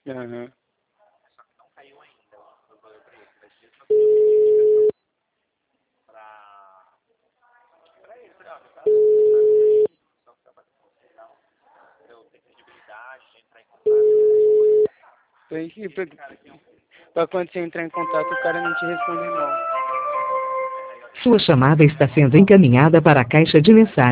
Aham. Só que não caiu ainda o valor pra ele. Vai ser só que eu pedi indicação pra ele. Falei, ó, meu cara, só trabalho com você e tal. Eu tenho credibilidade de entrar em contato. Pra quando você entrar em contato, o cara não te responde não. Sua chamada está sendo encaminhada para a caixa de mensagens.